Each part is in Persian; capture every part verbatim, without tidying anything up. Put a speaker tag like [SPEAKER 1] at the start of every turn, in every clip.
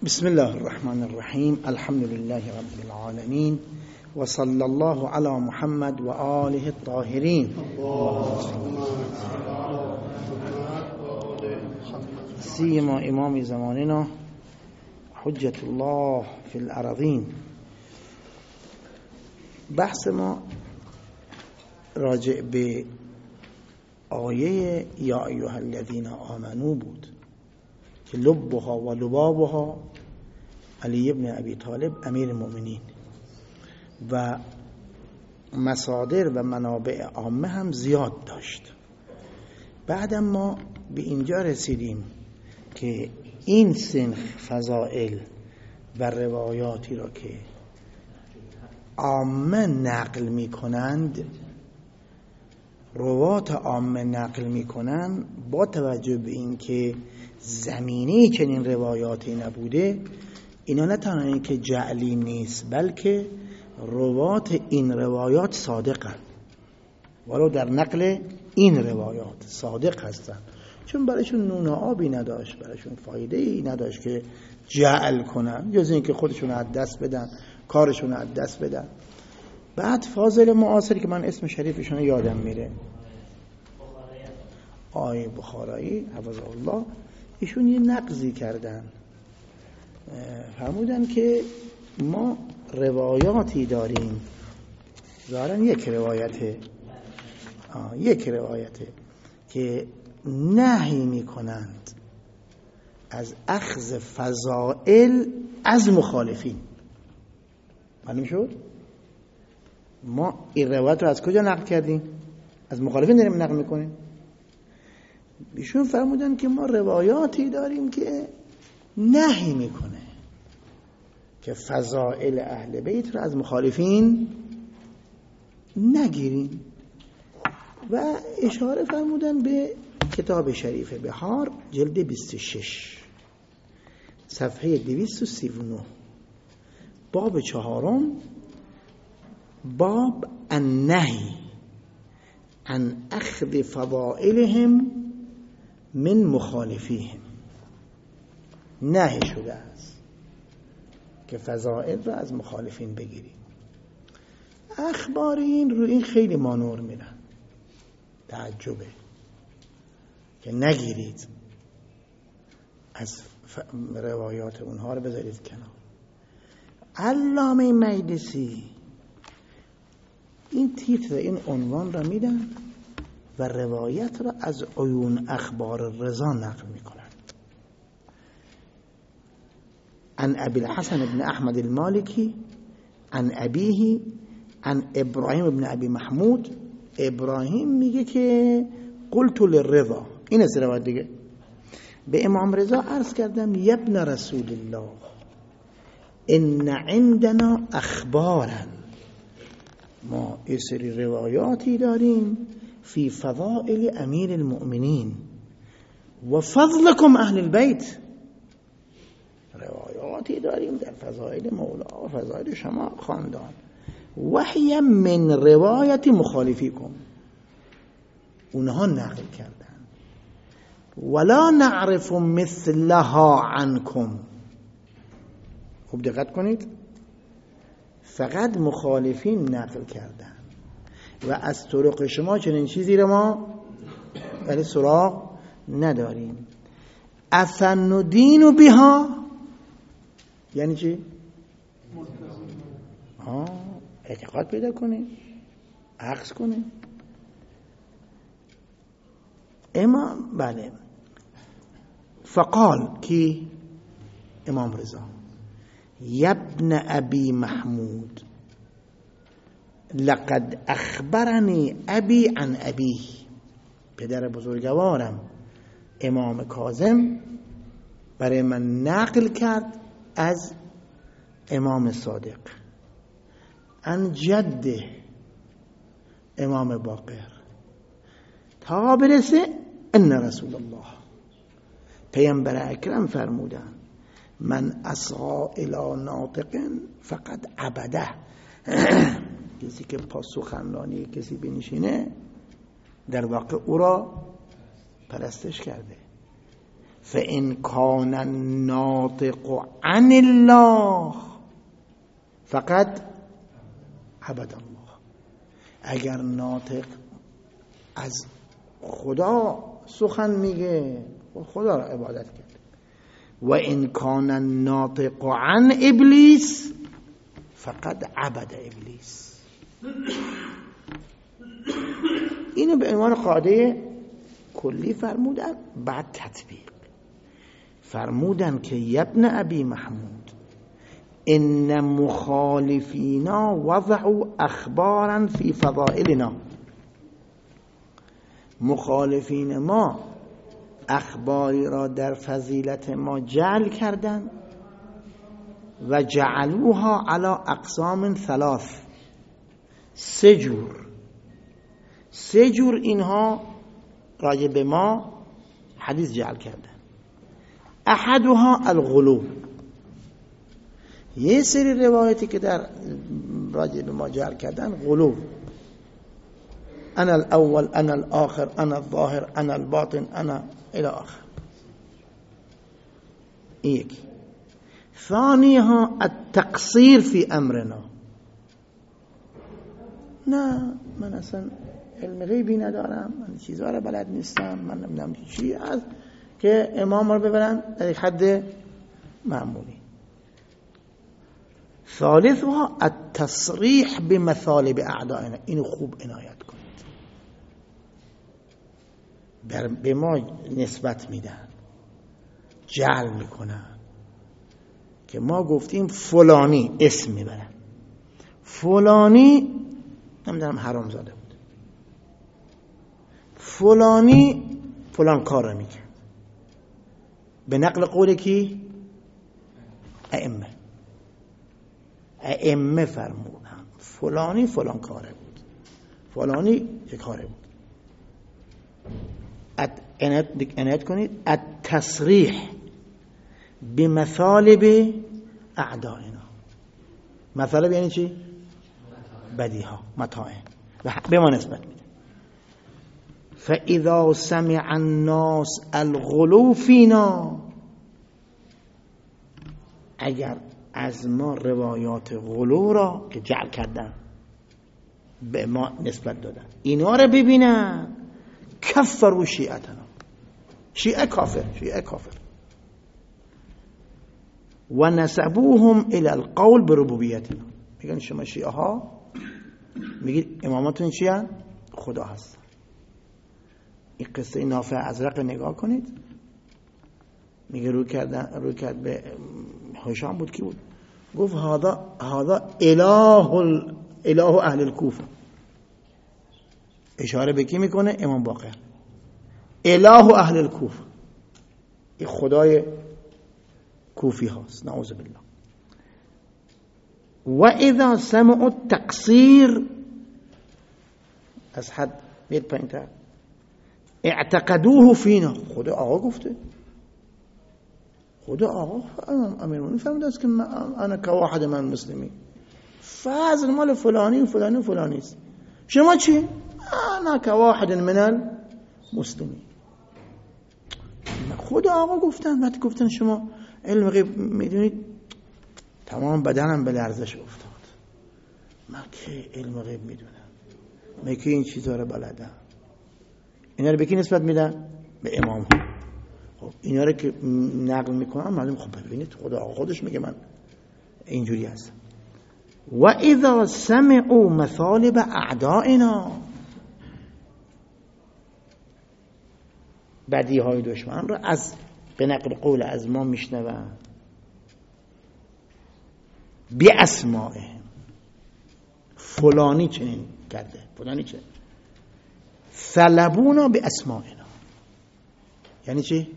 [SPEAKER 1] بسم الله الرحمن الرحیم. الحمد لله رب العالمین و صلی الله علی محمد و آله الطاهرین. سیما امام زماننا حجت الله فی الارضین. بحث ما راجع به آیه یا ایها الذین آمنو بود که لبها و لبابها علی ابن ابی طالب امیر المؤمنین و مصادر و منابع عامه هم زیاد داشت. بعد ما به اینجا رسیدیم که این سنخ فضائل و روایاتی را که عامه نقل می کنند، روات عامه نقل می کنند، با توجه به این که زمینی چنین روایاتی نبوده، اینا نه تنها این که جعلی نیست بلکه روات این روایات صادقن، ولو در نقل این روایات صادق هستن، چون برایشون نون آبی نداشت، برایشون فایده ای نداشت که جعل کنن جز این که خودشون از دست بدن، کارشون از دست بدن. بعد فاضل معاصر که من اسم شریفشون یادم میره، آقای بخارایی حفظه الله، ایشون یه نقضی کردن، فرمودن که ما روایاتی داریم، ظاهرا یک روایته آه یک روایته که نهی میکنند از اخذ فضائل از مخالفین. معلوم شد؟ ما این روایت رو از کجا نقل کردیم؟ از مخالفین داریم نقل میکنیم. ایشون فرمودن که ما روایاتی داریم که نهی میکنه که فضائل اهل بیت رو از مخالفین نگیریم و اشاره فرمودن به کتاب شریف بهار جلد بیست و شش صفحه دویست و سی و نه، باب چهارم، باب النهی عن اخذ فضائلهم من مخالفیهم. نهی شده است که فضائل رو از مخالفین بگیریم. اخبار این رو این خیلی مانور میرن، تعجبه که نگیرید، از روایات اونها رو بذارید کنار. علامه مجلسی این تیتر، این عنوان را میدن و روایت را از عیون اخبار رضا نقل میکنن. عن ابی الحسن بن احمد المالکی عن ابیه عن ابراهیم بن ابی محمود. ابراهیم میگه که قلت للرضا، این از روایت دیگه، به امام رضا عرض کردم ابن رسول الله ان عندنا اخبارا، ما یه سری روایاتی داریم فی فضائل امیر المؤمنین و فضلکم اهل البیت، روایاتی داریم در فضائل مولا و فضائل شما خاندان، وحی من روایت مخالفیکم، اونها نقل کردن، ولا نعرف مثلها عنکم. خوب دقت کنید، فقط مخالفین نقل کردن و از طرق شما چنین چیزی رو ما ولی سراغ نداریم. افندین بها یعنی چی؟ آه اعتقاد پیدا کنه، عکس کنه. امام بله فقال کی؟ امام رضا ابن ابی محمود لقد اخبرنی ابی عن ابی، پدر بزرگوارم امام کاظم برای من نقل کرد از امام صادق، عن جده امام باقر، تا برسه ان رسول الله، پیامبر اکرم فرمودن من اسعا الی ناطق فقد عبده، کسی که پاسخنانی کسی بنشینه در واقع او را پرستش کرده. فإن كان الناطق عن الله فقد عبد الله. اگر ناطق از خدا سخن میگه خدا را عبادت کرد. و ان کان الناطق عن ابلیس فقد عبد ابلیس. اینو به عنوان قاعده کلی فرمودن. بعد تطبیق فرمودن که ابن ابی محمود ان مخالفینا وضعوا اخبارا فی فضائلنا. مخالفین ما اخباری را در فضیلت ما جعل کردند و جعلوها علی اقسام ثلاث، سه جور سه جور اینها راجع به ما حدیث جعل کردن. احدها الغلو، یه سری روایتی که در راجع به ما جعل کردن غلو، انا الاول انا الاخر انا الظاهر انا الباطن انا الى آخر. این یکی. ثانیها التقصیر فی امرنا. نه من اصلا علم غیبی ندارم، من چیزها رو بلد نیستم، من نمیدونم چی از که امام رو ببرن در حد معمولی. ثالثها التصریح بمثالب اعدائنا. اینو خوب عنایت کنید. به ما نسبت میدن، جعل میکنن که ما گفتیم فلانی، اسم میبرن فلانی نمیدونم حرام زاده بود، فلانی فلان کار رو میکنه، به نقل قول کی؟ ائمه. ائمه فرمودن فلانی فلان کاره بود، فلانی یک کاره بود. عنایت کنید التصریح بمثالب اعدائنا. مثالب یعنی چی؟ بدیها، متاع، و به ما نسبت میده. فاذا سمع الناس الغلو فینا، اگر از ما روایات غلو را که جعل کردن به ما نسبت دادن اینا را ببینن، کفروا شیعتنا، شیعه کافر، شیعه کافر، و نسبوهم الى القول بربوبیتنا. میگن شما شیعه ها میگید اماماتون چیه؟ خدا هست. این قصه نافع ازرق نگاه کنید، میگه رو کردن رو کرد به هشام بود کی بود، گفت هذا هذا اله ال... اله اهل الکوفه. اشاره به کی میکنه؟ امام باقر. اله اهل الکوفه، این خدای کوفی هاست، نعوذ بالله. و اذا سمعوا التقصیر، از حد مید پایین‌تر، اعتقدوه فینا. خدا آقا گفته، خدا آقا امیرالمومنین فرموده است که انا کواحد من مسلمین، فضل مال فلانی و فلانی و فلانی است. شما چی؟ انا کواحد من المسلمین. خدا آقا گفتن، وقتی گفتن شما علم غیب میدونید، تمام بدنم به لرزش افتاد. من که علم غیب میدونم، من که این چیزها رو بلدم. اینا رو به کی نسبت میدن؟ به امام ها. خب اینا رو که نقل میکنم معلوم، خب ببینید خدا آقا خودش میگه من اینجوری هستم. و اذا سمعوا مثالب اعدائنا، بدی های دشمن رو از به نقل قول از ما میشنون، بی اسمائهم، فلانی چنین کرده، فلانی چنین، ثلبونا به اسمائنا. یعنی چی؟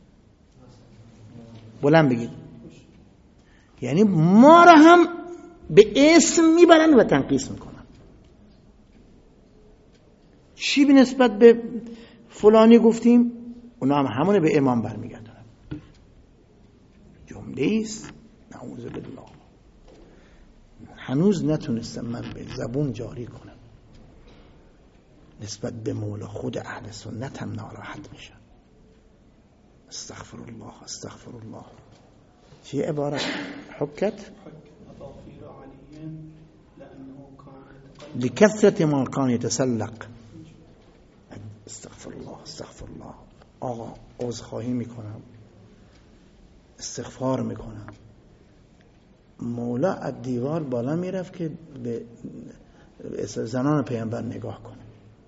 [SPEAKER 1] بلند بگید. یعنی ما را هم به اسم میبرن و تنقیص میکنن. چی به نسبت به فلانی گفتیم؟ اونا هم همونه به امام برمیگردن. جمله است نعوذ بالله. هنوز نتونستم من به زبون جاری کنم، نسبت به مولا خود اهل سنت هم ناراحت میشن. استغفر الله استغفر الله. چه عبارت حکت بكثرة ما كان يتسلق. استغفر الله استغفر الله. آقا عذرخواهی میکنم، استغفار میکنم. مولا از دیوار بالا میرفت که به زنان پیامبر نگاه کنه.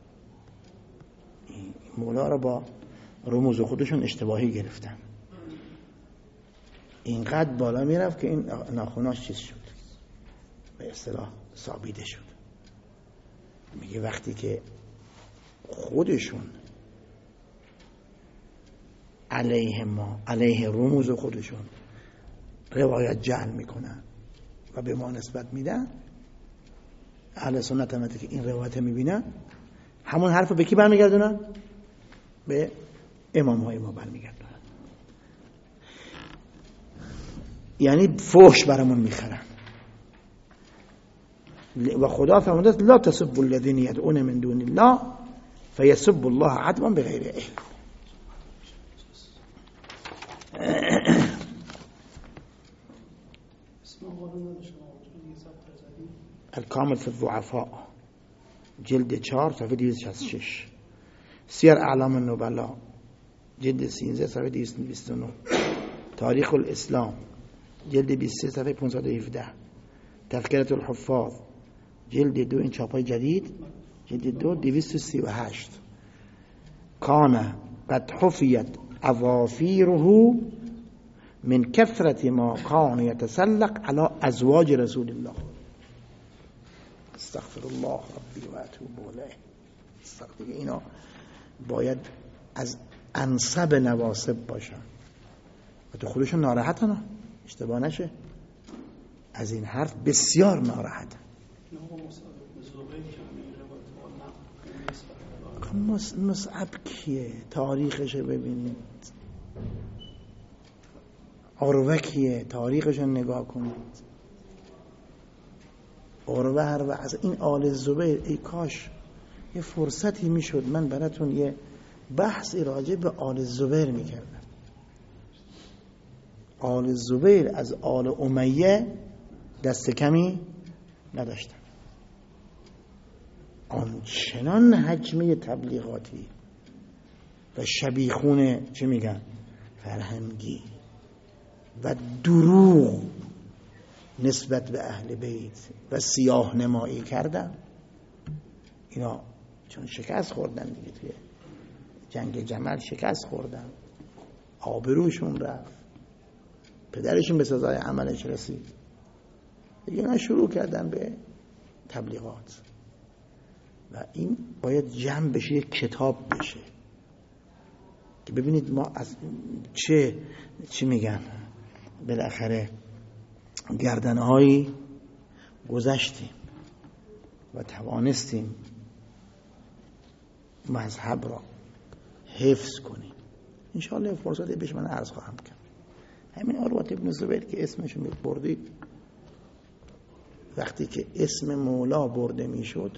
[SPEAKER 1] مولا را با رموز خودشون اشتباهی گرفتن. اینقدر بالا میرفت که این ناخناش چیز شد، به اصطلاح سابیده شد. میگه وقتی که خودشون علیه ما، علیه رموز خودشون روایت جعل میکنن و به ما نسبت میدن، اهل سنت هم که این روایت میبینن همون حرف به کی برمیگردونن؟ به امام های ما برمیگردونن. یعنی فحش برامون میخرن. و خدا فرموده است لا تسبوا الذين يدعون من دون الله فيسبوا الله عدوا بغیر علم. الکامل فی الضعفاء جلد چهار صفحه دویست و شصت و شش. سیر اعلام النبلاء جلد سیزده صفحه دویست و بیست و نه. تاریخ الاسلام جلد بیست و سه صفحه پانصد و هفده. تذکرة الحفاظ جلد دو، این چاپای جدید، جلد دو دویست و سی و هشت. کان قد حفیت اظافیره من کثرت ما کان یتسلق علی ازواج رسول الله. استغفر الله ربی و اتوب الیه. استغفر. اینا باید از انسب نواسب باشن و تو خودشون ناراحتن، اشتباه نشه، از این حرف بسیار ناراحتن. مصعب کیه؟ تاریخش ببینید. عروه کیه؟ تاریخش نگاه کنید. عروه هر وقت این آل زبیر، ای کاش یه فرصتی میشد من براتون یه بحثی راجع به آل زبیر میکردم. آل زبیر از آل امیه دست کمی نداشتن. آنچنان حجمه تبلیغاتی و شبیخون چه میگن فرهنگی و دروغ نسبت به اهل بیت و سیاه نمایی کردن. اینا چون شکست خوردن دیگه، توی جنگ جمل شکست خوردن، آبروشون رفت، پدرشون به سزای عملش رسید، دیگه اینا شروع کردن به تبلیغات. و این باید جمع بشه، یک کتاب بشه که ببینید ما از چه چی میگن بالاخره گردنهایی گذشتیم و توانستیم مذهب را حفظ کنیم. انشاءالله فرصتی بهش من عرض خواهم کرد. همین عروة ابن زبیر که اسمشو بردید، وقتی که اسم مولا برده میشد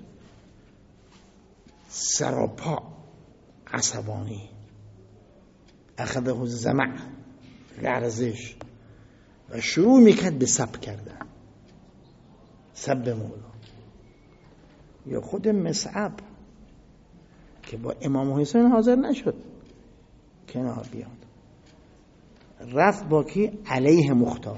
[SPEAKER 1] سراپا عصبانی، اخذه الزمع، لرزش، و شروع میکرد به سب کردن، سب مولا. یا خود مصعب که با امام حسین حاضر نشد کنار بیاد، رفت با کی؟ علیه مختار،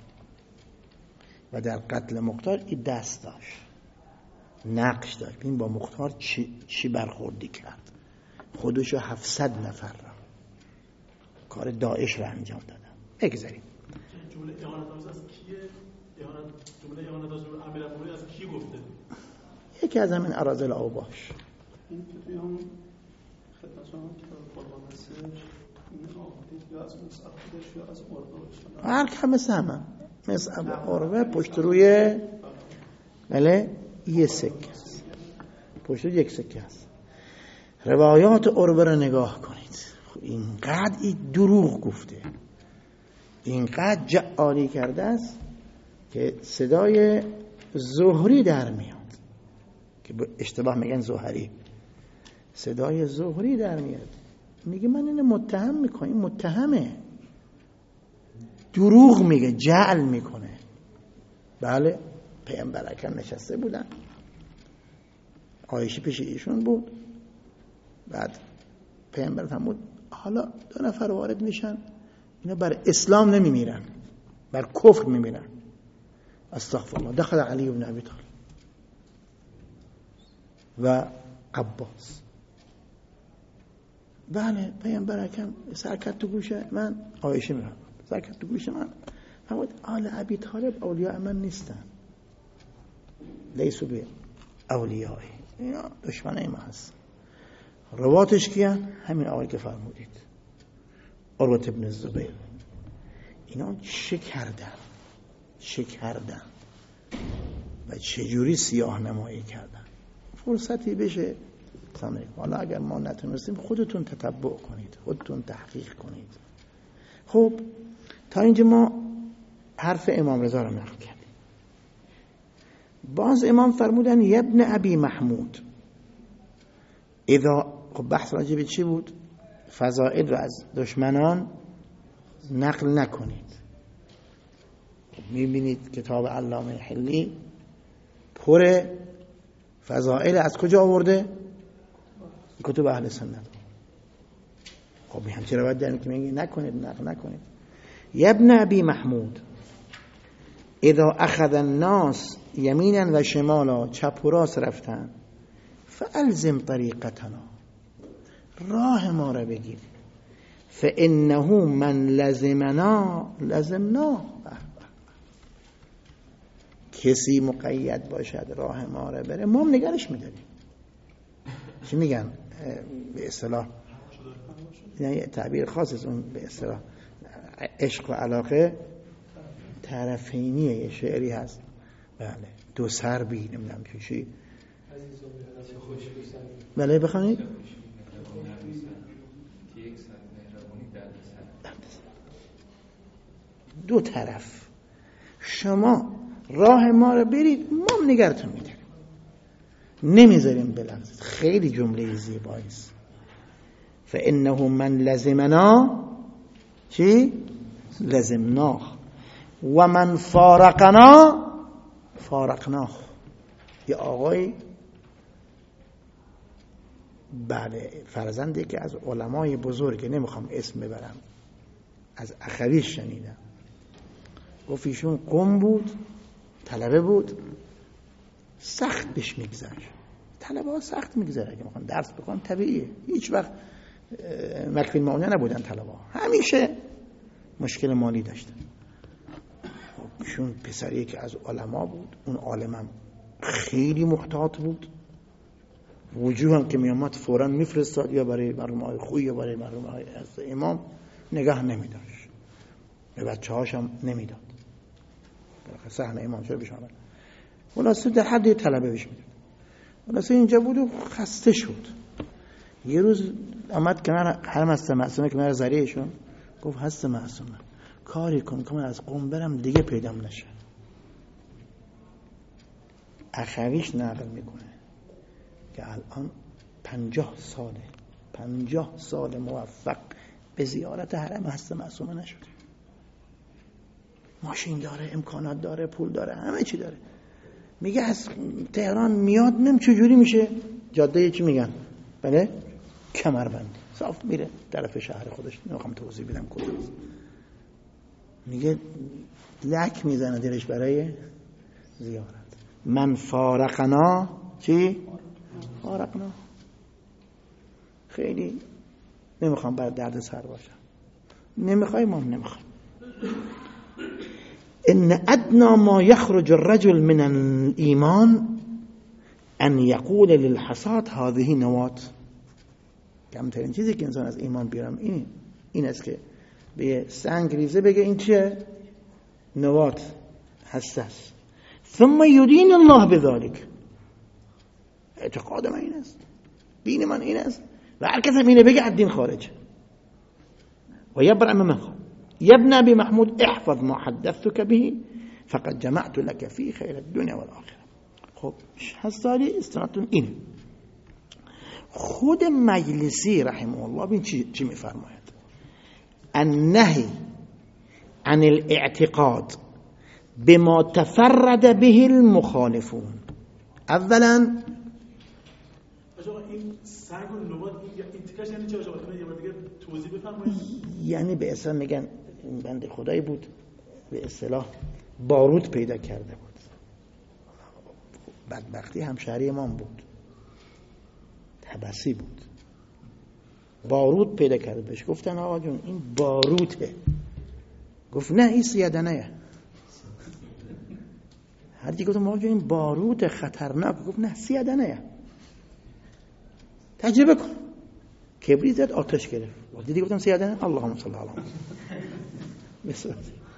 [SPEAKER 1] و در قتل مختار این دست داشت، نقش داشت. این با مختار چی, چی برخوردی کرد؟ خودشو هفتصد نفر را کار داعش را انجام دادن. بگذاریم
[SPEAKER 2] جمله اهانت آمیز از کیه؟ اهانت جمله اهانت آمیز امیرالمومنین از کی گفته؟
[SPEAKER 1] یکی از همین اراذل اوباش.
[SPEAKER 2] این که توی هم خدمت شما که قربان هستش، این آقایی یا از مصعب بودش یا از عروه،
[SPEAKER 1] هر که مثل همه مصعب عروه پشت روی بله یه سکه است، پشت روی یک سکه است. روایات عروه را نگاه کنید، اینقدر این دروغ گفته، اینقدر جعالی کرده است که صدای زهری در میاد، که اشتباه میگن زهری، صدای زهری در میاد. میگه من اینو متهم میکنم، این متهمه، دروغ میگه، جعل میکنه. بله پیامبر اکرم نشسته بودن، عایشه پیش ایشون بود، بعد پیامبر فرمود حالا دو نفر وارد میشن، اینا بر اسلام نمیمیرن، بر کفر میمیرن. استغفر الله. دخل علی بن ابی طالب و عباس. بله پیامبر اکرم سر کرد تو گوشه من، عایشه میفرماد سر کرد تو گوشه من، فرمود آل ابی طالب اولیاء من نیستن، لیسوا به اولیایی، اینا دشمنای ما هست. رواتش کیان؟ همین آقایی که فرمودید، عروة ابن الزبیر. اینا چه کردن چه کردن و چجوری سیاه نمایی کردن. فرصتی بشه حالا اگر ما نتونستیم خودتون تتبع کنید، خودتون تحقیق کنید. خب تا اینجا ما حرف امام رضا رو نقل کردیم. باز امام فرمودن ابن ابی محمود اذا، خب بحث راجع به چی بود؟ فضائل رو از دشمنان نقل نکنید. میبینید کتاب علامه حلی پر فضائل از کجا آورده؟ کتب اهل سنت. خب همچه روایت داریم که میگه نکنید، نقل نکنید. ابن ابی محمود اذا اخذ الناس یمینا و شمالا، چپ و راست رفتن، فالزم طریقتنا، راه ما را بگیر، فانه من لزمنا لزمنا، کسی مقید باشد راه ما را بره ما هم نگرش میداریم. چی میگن به اصطلاح، یعنی تعبیر خاص از اون به اصطلاح عشق و علاقه طرفینیه، یه شعری هست بله، دو سر بی نمیدونم چی. بله بخوانید. دو طرف شما راه ما رو برید ما هم نگرتون میداریم، نمیذاریم بلغزید. خیلی جمله زیبایی است. فانه من لزمنا چی؟ لزمناه و من فارقنا فارقناه. یه آقای بله فرزندی که از علمای بزرگ، نمیخوام اسم ببرم، از اخویش شنیدم، گفت ایشون قم بود، طلبه بود، سخت بهش میگذشت. طلبه ها سخت میگذره اگه میخوان درس بخونن، طبیعیه. هیچ وقت مکفی المعونه نبودن طلبه ها، همیشه مشکل مالی داشتن. ایشون پسریه که از علما بود، اون عالمم خیلی محتاط بود، وجوه هم که میامد فوراً میفرستاد، یا برای مرحوم های خوی یا برای مرحوم های از امام نگاه نمیداشت، به بچه هاشم نمیداد. صحنه امام چرا بشامد خلاصه در حد طلبه بهش میداد. خلاصه اینجا بود و خسته شد. یه روز آمد کنار حرم هست معصومه، کنار زریعشون، گفت هست معصومه کاری کن که من از قم برم دیگه پیدام نشه. اخویش نقل میکنه که الان پنجاه ساله پنجاه سال موفق به زیارت حرم هست معصومه نشده. ماشین داره، امکانات داره، پول داره، همه چی داره. میگه از تهران میاد، نم چجوری میشه جاده چی میگن بله کمربند، صاف میره طرف شهر خودش، نمیخوام توضیح بدم کجاست. میگه لک میزنه دلش برای زیارت. من فارقنا چی؟ فارقنا. خیلی نمیخوام بر درد سر باشم، نمیخوای ما هم نمیخوام. ان ادنا ما یخرج الرجل من الایمان ان یقول للحصاد هذه نواة. کمترین چیزی که انسان از ایمان بیارم این این است که به سنگ ریزه بگه این چیه؟ نواة، حساس. ثم یدین الله بذلك. اعتقاد من این است، دین من این است، و هر کس اینه بگه از دین خارج. و یبرأ ممن خالف. یا ابن ابی محمود احفظ ما حدثتك به فقد جمعت لك فی خیر الدنیا والآخره. خب حسالی استنادتون اینه. خود مجلسی رحمه الله ببین چی, چی میفرماید النهی عن الاعتقاد بما تفرد به المخالفون. اولا
[SPEAKER 3] این سنگ و نبات این تیکش یعنی چه؟ یه بار دیگه توضیح بفرمایید.
[SPEAKER 1] یعنی به اصلا میگن این بنده خدایی بود به اصطلاح باروت پیدا کرده بود، بدبختی همشهری امام بود، حبسی بود، باروت پیدا کرده. بهش گفتن آقا جون این باروته. گفت نه این سیادنه. هر کی گفتم آقا جون این باروت خطرناک، گفت نه سیادنه. تجربه کن. کبریت زد آتش گرفت. دیدی گفتم سیادنه. اللهم صل علی محمد.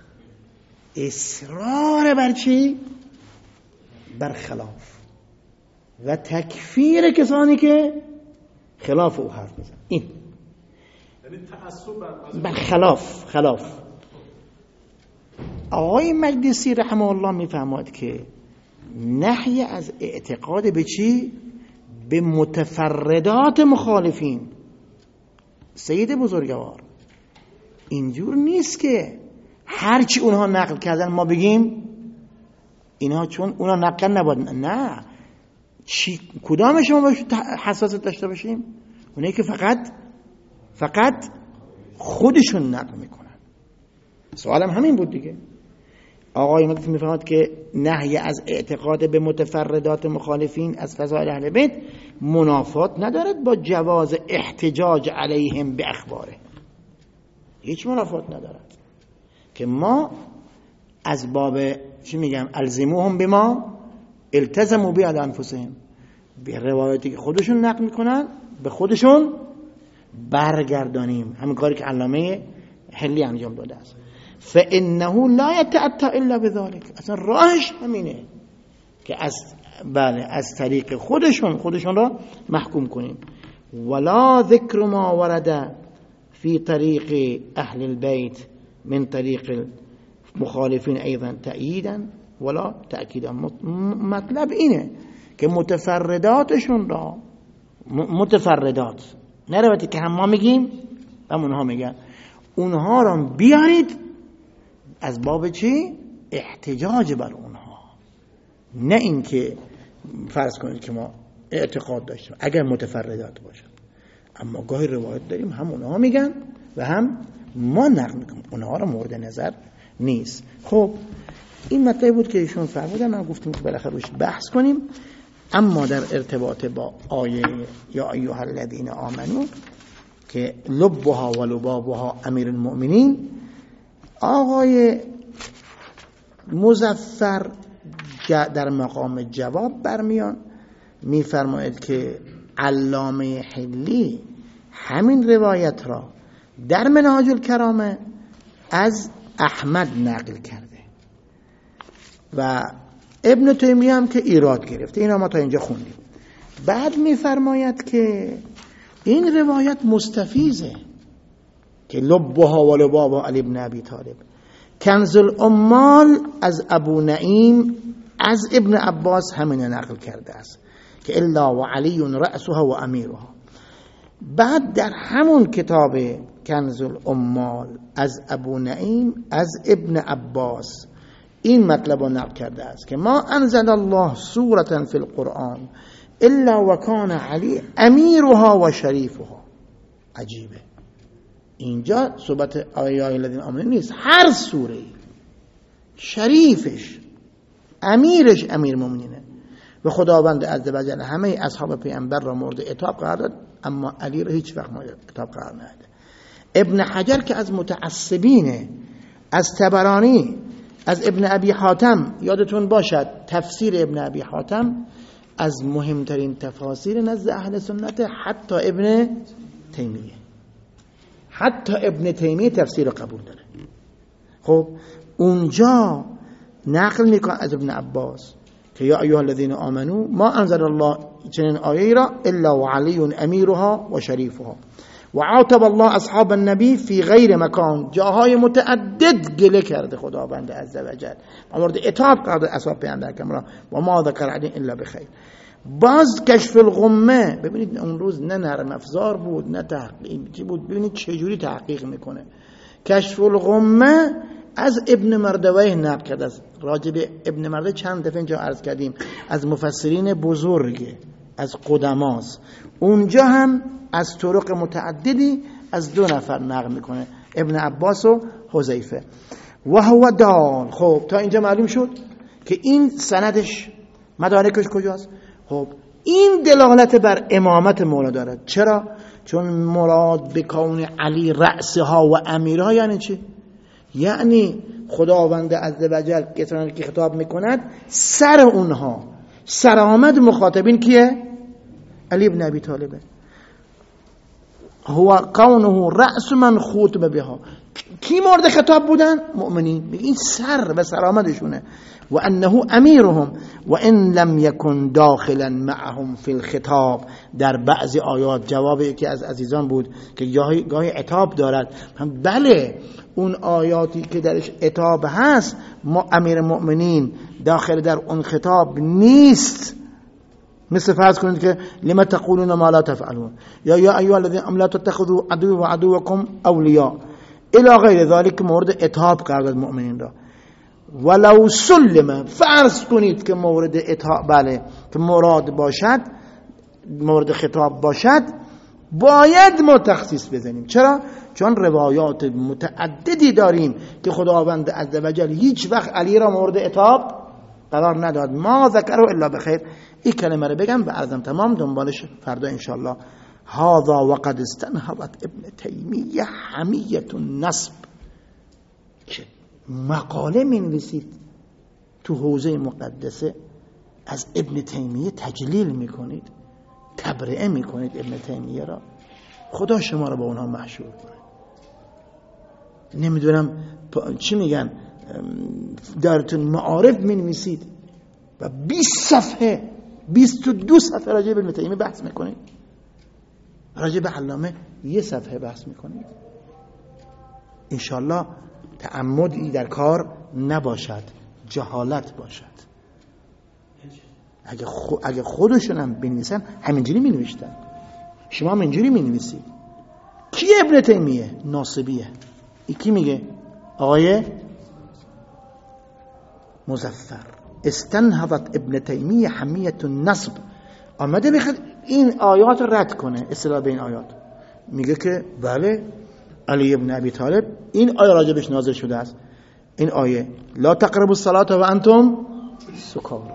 [SPEAKER 1] اصرار بر چی؟ بر خلاف و تکفیر کسانی که خلاف او حرف میزنن. این
[SPEAKER 3] یعنی تعصب
[SPEAKER 1] بر خلاف خلاف. آقای مجلسی رحمه الله میفهمد که نهی از اعتقاد به چی؟ به متفردات مخالفین. سید بزرگوار اینجور نیست که هرچی اونها نقل کردن ما بگیم اینها چون اونها نقل نبود. نه، چی کدامش ما باش حساسیت داشته باشیم؟ اونایی که فقط فقط خودشون نقل میکنن. سوالم همین بود دیگه. آقای مجلسی میفهمد که نهی از اعتقاد به متفردات مخالفین از فضائل اهل بیت منافات ندارد با جواز احتجاج علیهم به اخباره. هیچ منافات ندارد که ما از باب چی میگم الزموهم بما التزموا به علی انفسهم، به روایتی که خودشون نقل میکنن به خودشون برگردانیم. همین کاری که علامه حلی انجام داده است. فانه لا یتأتی الا بذلک. اصلا راهش همینه که از بله از طریق خودشون خودشون را محکوم کنیم. ولا ذکر ما ورد فی طریق اهل البیت من طریق المخالفین ایضا تأییدا ولا تأکیدا. مطلب اینه که متفرداتشون را متفردات نروتی که هم ما میگیم هم اونها میگن، اونها را بیارید از باب چی؟ احتجاج بر اونها. نه اینکه فرض کنید که ما اعتقاد داشتیم اگر متفردات باشن، اما گاهی روایت داریم هم اونها میگن و هم ما نقل میکنیم، اونها را مورد نظر نیست. خب این مطلبی بود که ایشون فرمودن، من گفتم که بالاخره روش بحث کنیم. اما در ارتباط با آیه یا ایها الذین آمنو که لبها و لبابها امیر المؤمنین، آقای مظفر در مقام جواب برمیان میفرماید که علامه حلی همین روایت را در منهاج الکرامه از احمد نقل کرده و ابن تیمیه هم که ایراد گرفته. اینا ما تا اینجا خوندیم. بعد میفرماید که این روایت مستفیضه که لبها و لبابها علی ابن ابی طالب. کنز الامال از ابو نعیم از ابن عباس همین نقل کرده است که الا و علی رأسها و امیرها. بعد در همون کتاب کنز الامال از ابو نعیم از ابن عباس این مطلب رو نقل کرده است که ما انزل الله سورة فی القرآن الا و کان علی امیرها و شریفها. عجیبه، اینجا صحبت آیه الذین آمنوا نیست، هر سوره شریفش امیرش امیر مومنینه و خداوند عزوجل همه اصحاب پیامبر را مورد عتاب قرار داد، اما علی را هیچ وقت مورد عتاب قرار نداد. ابن حجر که از متعصبینه، از طبرانی، از ابن ابی حاتم، یادتون باشد تفسیر ابن ابی حاتم از مهمترین تفاسیر نزد اهل سنت، حتی ابن تیمیه حتی ابن تیمیه تفسیر رو قبول داره. خب اونجا نقل میکنه از ابن عباس که یا ایها الذین آمنو ما انزل الله چنین آیه را الا و علی امیرها و شریفها و عاتب الله اصحاب النبی فی غیر مکان. جاهای متعدد گله کرده خداوند عزوجل، مورد عتاب کرده اصحاب پیامبر را و ما ذکر علی الا بخیر. باز کشف الغمه، ببینید اون روز نه نرم افزار بود نه تحقیق چی بود، ببینید چجوری تحقیق میکنه. کشف الغمه از ابن مردویه نقل کرد، از راجب ابن مردویه چند دفعه اینجا عرض کردیم از مفسرین بزرگه، از قدماست. اونجا هم از طرق متعددی از دو نفر نقل میکنه، ابن عباس و حذیفه. و هو دال. خب تا اینجا معلوم شد که این سندش مدارکش کجاست. خب این دلالت بر امامت مولا دارد. چرا؟ چون مراد به کون علی رأسها و امیرها یعنی چی؟ یعنی خداوند عزوجل کسانی که خطاب میکند سر اونها، سرآمد مخاطبین کیه؟ علی ابن ابی طالبه. هو کونه رأس من خطب بها. کی مورد خطاب بودن؟ مؤمنین. این سر و سرآمدشونه. و انه امیرهم و ان لم یکن داخلا معهم فی الخطاب. در بعضی آیات جواب یکی از عزیزان بود که گاهی گاهی عتاب دارد. بله اون آیاتی که درش عتاب هست ما امیر مؤمنین داخل در اون خطاب نیست. مثل فرض کنید که لما تقولون ما لا تفعلون، یا یا ایها الذین آمنوا لا تتخذوا عدوی و عدوکم اولیاء الی غیر ذلك، مورد عتاب قرار داد مؤمنین را. ولو سلم، فرض کنید که مورد عتاب، بله که مراد باشد، مورد خطاب باشد، باید ما تخصیص بزنیم. چرا؟ چون روایات متعددی داریم که خداوند عزوجل هیچ وقت علی را مورد عتاب قرار نداد. ما ذکره الا بخیر. این کلمه رو بگم و عرضم تمام، دنبالش فردا انشاءالله. هذا وقد استنهضت ابن تیمیه حمیة النسب. که مقاله می نویسید تو حوزه مقدسه، از ابن تیمیه تجلیل میکنید، تبرئه میکنید ابن تیمیه را. خدا شما را با اونها محشور کنه. نمیدونم چی میگن، دارتون معارف می نویسید و بیست صفحه بیست و دو صفحه راجع به ابن تیمیه بحث میکنید، راجع به علامه یه صفحه بحث میکنید. انشالله تعمدی در کار نباشد، جهالت باشد. اگه, خو... اگه خودشون هم بنویسن همینجوری می نوشتن، شما هم اینجوری می نویسید. کی ابن تیمیه؟ ناصبیه. ای کی میگه؟ آقای مظفر. استنهضت ابن تیمیه حمیة النسب. آمده بخواد این آیات رد کنه، اصطلاح به این آیات. میگه که بله علی ابن ابی طالب این آیه راجبش نازل شده است. این آیه لا تقربوا الصلاة و انتم سکارا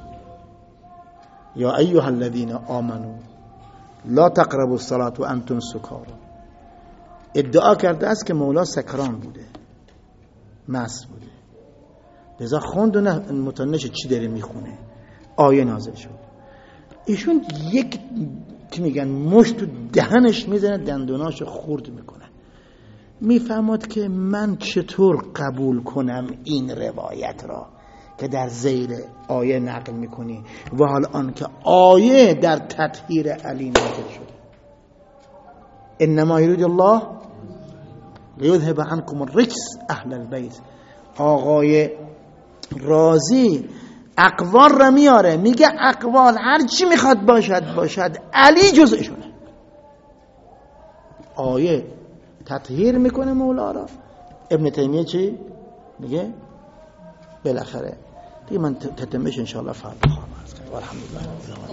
[SPEAKER 1] یا ایها الذین آمنوا لا تقربوا الصلاة و انتم سکارا. ادعا کرده است که مولا سکران بوده، مست بوده. لذا خوند و نه متنش چی داره میخونه. آیه نازل شد. ایشون یک چی میگن مشت تو دهنش میزنه، دندوناش خورد میکنه. میفهمد که من چطور قبول کنم این روایت را که در زیر آیه نقل میکنی و حال آن که آیه در تطهیر علی نازل شده. انما یرید الله لیذهب عنکم الرجس اهل البیت. آقای رازی اقوال را میاره، میگه اقوال هر چی میخواد باشد باشد، علی جزءشونه. آیه تطهیر میکنه مولا را. ابن تیمیه چی میگه؟ بالاخره دیگه من تتمش انشاءالله فردا خواهم عرض کرد. الحمدلله.